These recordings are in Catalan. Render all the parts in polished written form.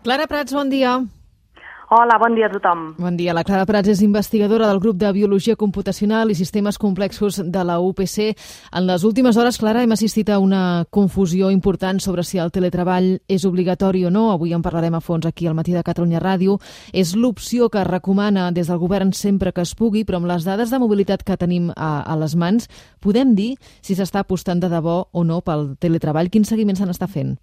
Clara Prats, bon dia. Hola, bon dia a tothom. Bon dia. La Clara Prats és investigadora del grup de Biologia Computacional i Sistemes Complexos de la UPC. En les últimes hores, Clara, hem assistit a una confusió important sobre si el teletreball és obligatori o no. Avui en parlarem a fons aquí al Matí de Catalunya Ràdio. És l'opció que es recomana des del govern sempre que es pugui, però amb les dades de mobilitat que tenim a les mans, podem dir si s'està apostant de debò o no pel teletreball. Quin seguiment se n'està fent?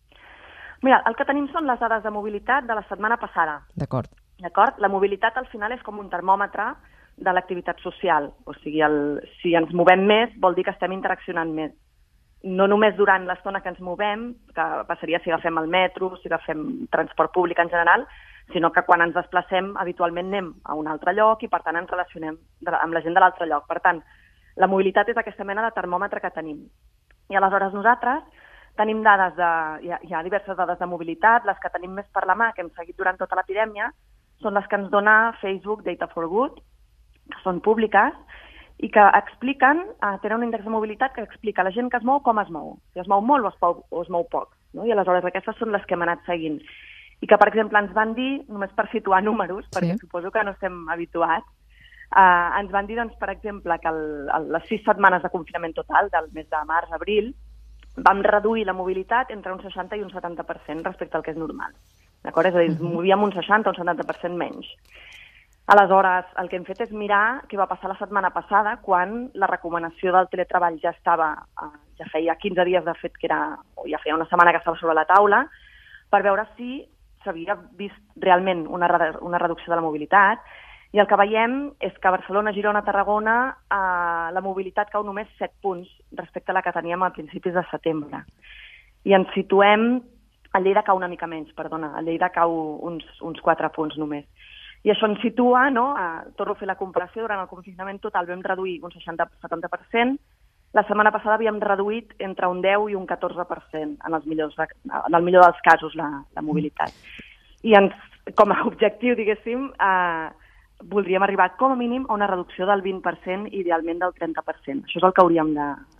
Mira, el que tenim són les dades de mobilitat de la setmana passada. D'acord. La mobilitat al final és com un termòmetre de l'activitat social. O sigui, si ens movem més vol dir que estem interaccionant més. No només durant l'estona que ens movem, que passaria si agafem el metro, si agafem transport públic en general, sinó que quan ens desplacem habitualment anem a un altre lloc i per tant ens relacionem amb la gent de l'altre lloc. Per tant, la mobilitat és aquesta mena de termòmetre que tenim. I aleshores nosaltres tenim dades hi ha diverses dades de mobilitat, les que tenim més per la mà, que hem seguit durant tota l'epidèmia, són les que ens dona Facebook Data for Good, que són públiques, i que expliquen, tenen un índex de mobilitat que explica la gent que es mou com es mou, si es mou molt o es mou poc, no? I aleshores aquestes són les que hem anat seguint. I que, per exemple, ens van dir, només per situar números, perquè suposo que no estem habituats, ens van dir, doncs, per exemple, que les 6 setmanes de confinament total, del mes de març-abril, vam reduir la mobilitat entre un 60 i un 70% respecte al que és normal. D'acord? És a dir, movíem un 60 o un 70% menys. Aleshores, el que hem fet és mirar què va passar la setmana passada quan la recomanació del teletreball ja feia 15 dies de fet o ja feia una setmana que estava sobre la taula, per veure si s'havia vist realment una reducció de la mobilitat. I el que veiem és que a Barcelona, Girona, Tarragona, la mobilitat cau només 7 punts respecte a la que teníem a principis de setembre. I ens situem, a Lleida cau una mica menys, a Lleida cau uns 4 punts només. I això ens situa, no? Torno a fer la comparació, durant el confinament total vam reduir un 60-70%, la setmana passada havíem reduït entre un 10 i un 14%, en el millor dels casos, la mobilitat. I com a objectiu, diguéssim, voldríem arribar com a mínim a una reducció del 20%, idealment del 30%. Això és el que hauríem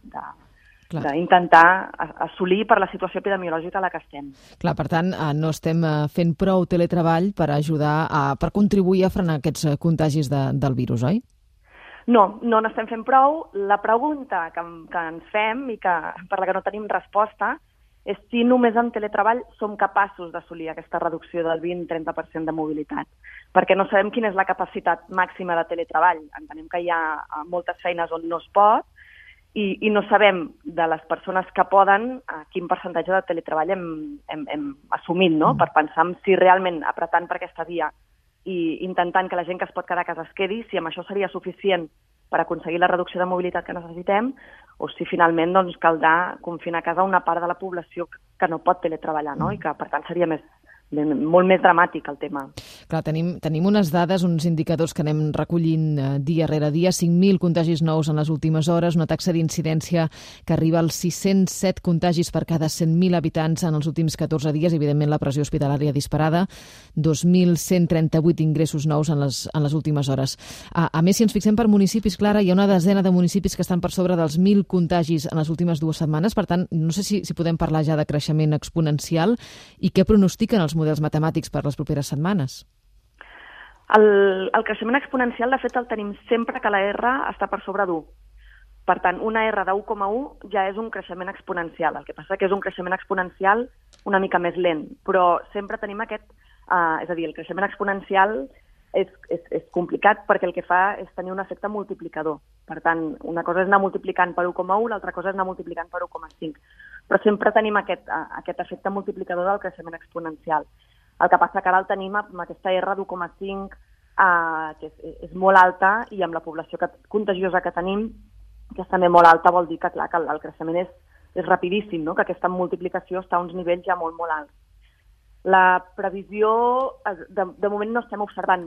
d'intentar assolir per la situació epidemiològica a la que estem. Clar, per tant, no estem fent prou teletreball per ajudar, per contribuir a frenar aquests contagis del virus, oi? No n'estem fent prou. La pregunta que ens fem i per la que no tenim resposta és si només amb teletreball som capaços d'assolir aquesta reducció del 20-30% de mobilitat. Perquè no sabem quina és la capacitat màxima de teletreball. Entenem que hi ha moltes feines on no es pot i no sabem de les persones que poden quin percentatge de teletreball hem assumit, no? Per pensar si realment apretant per aquesta via i intentant que la gent que es pot quedar a casa es quedi, si amb això seria suficient per aconseguir la reducció de mobilitat que necessitem, o si finalment caldrà confinar a casa una part de la població que no pot teletreballar, no? I que per tant seria molt més dramàtic el tema. Clar, tenim unes dades, uns indicadors que anem recollint dia rere dia, 5.000 contagis nous en les últimes hores, una taxa d'incidència que arriba als 607 contagis per cada 100.000 habitants en els últims 14 dies, evidentment la pressió hospitalària disparada, 2.138 ingressos nous en les últimes hores. A més, si ens fixem per municipis, Clara, hi ha una desena de municipis que estan per sobre dels 1.000 contagis en les últimes 2 setmanes, per tant, no sé si podem parlar ja de creixement exponencial i què pronostiquen els models matemàtics per les properes setmanes. El creixement exponencial, de fet, el tenim sempre que la R està per sobre d'1. Per tant, una R de 1,1 ja és un creixement exponencial. El que passa que és un creixement exponencial una mica més lent, però sempre tenim és a dir, el creixement exponencial és complicat perquè el que fa és tenir un efecte multiplicador. Per tant, una cosa és anar multiplicant per 1,1, l'altra cosa és anar multiplicant per 1,5. Però sempre tenim aquest efecte multiplicador del creixement exponencial. El que passa que ara el tenim amb aquesta R d'1,5, que és molt alta, i amb la població contagiosa que tenim, que és també molt alta, vol dir que, clar, que el creixement és rapidíssim, no? Que aquesta multiplicació està a uns nivells ja molt, molt alts. La previsió, de moment no estem observant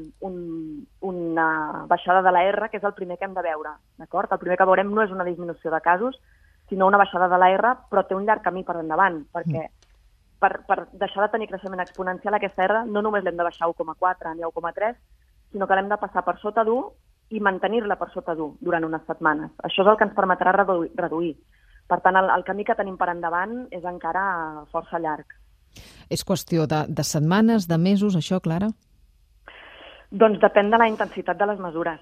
una baixada de la R, que és el primer que hem de veure, d'acord? El primer que veurem no és una disminució de casos, sinó una baixada de la R, però té un llarg camí per endavant, perquè per deixar de tenir creixement exponencial aquesta R no només l'hem de baixar a 1,4 ni a 1,3, sinó que l'hem de passar per sota d'1 i mantenir-la per sota d'1 durant unes setmanes. Això és el que ens permetrà reduir. Per tant, el camí que tenim per endavant és encara força llarg. És qüestió de setmanes, de mesos, això, Clara? Doncs depèn de la intensitat de les mesures.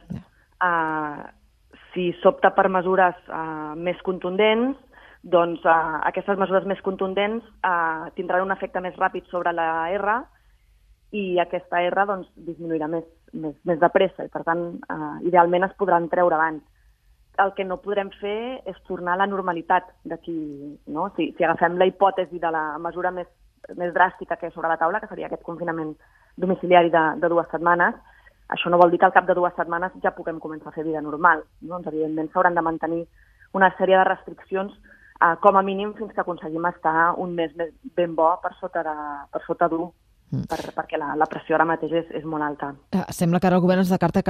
Si s'opta per mesures més contundents, doncs aquestes mesures més contundents tindran un efecte més ràpid sobre la R i aquesta R doncs, disminuirà més de pressa i, per tant, idealment es podran treure abans. El que no podrem fer és tornar a la normalitat d'aquí, no? Si agafem la hipòtesi de la mesura més dràstica que és sobre la taula, que seria aquest confinament domiciliari de 2 setmanes, això no vol dir que al cap de 2 setmanes ja puguem començar a fer vida normal. Doncs, evidentment, s'hauran de mantenir una sèrie de restriccions com a mínim fins que aconseguim estar un mes ben bo per sota d'1, perquè la pressió ara mateix és molt alta. Sembla que ara el govern es decanta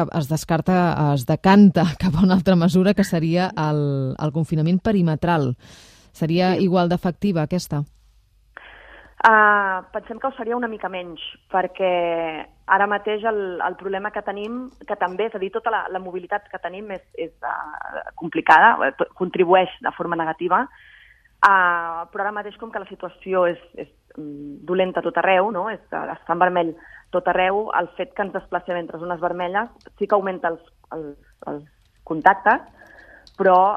cap a una altra mesura, que seria el confinament perimetral. Seria igual d'efectiva aquesta? Pensem que ho seria una mica menys, perquè ara mateix el problema que tenim, que també, és a dir, tota la mobilitat que tenim és complicada, contribueix de forma negativa, però ara mateix, com que la situació és dolenta a tot arreu, no? Està en vermell tot arreu, el fet que ens desplacem entre zones vermelles sí que augmenta els contactes, però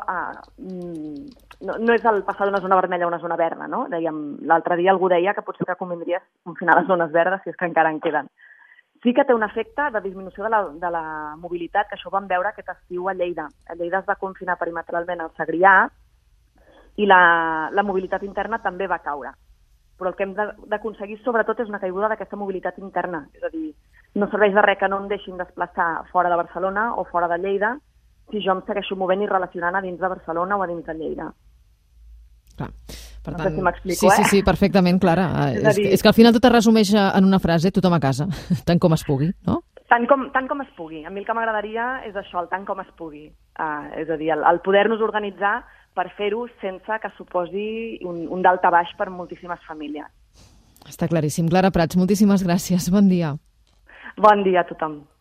no és el passar d'una zona vermella a una zona verda, no? L'altre dia algú deia que potser que convindria confinar les zones verdes, si és que encara en queden. Sí que té un efecte de disminució de la mobilitat, que això ho vam veure aquest estiu a Lleida. A Lleida es va confinar perimetralment al Segrià i la mobilitat interna també va caure. Però el que hem d'aconseguir sobretot és una caiguda d'aquesta mobilitat interna. És a dir, no serveix de res que no em deixin desplaçar fora de Barcelona o fora de Lleida si jo em segueixo movent i relacionant a dins de Barcelona o a dins de Lleida. Clar. Per tant, no sé si m'explico, sí, perfectament, Clara. És que al final tot es resumeix en una frase, tothom a casa, tant com es pugui, no? Tant com es pugui. A mi el que m'agradaria és això, el tant com es pugui. És a dir, el poder-nos organitzar per fer-ho sense que suposi un daltabaix per moltíssimes famílies. Està claríssim. Clara Prats, moltíssimes gràcies. Bon dia. Bon dia a tothom.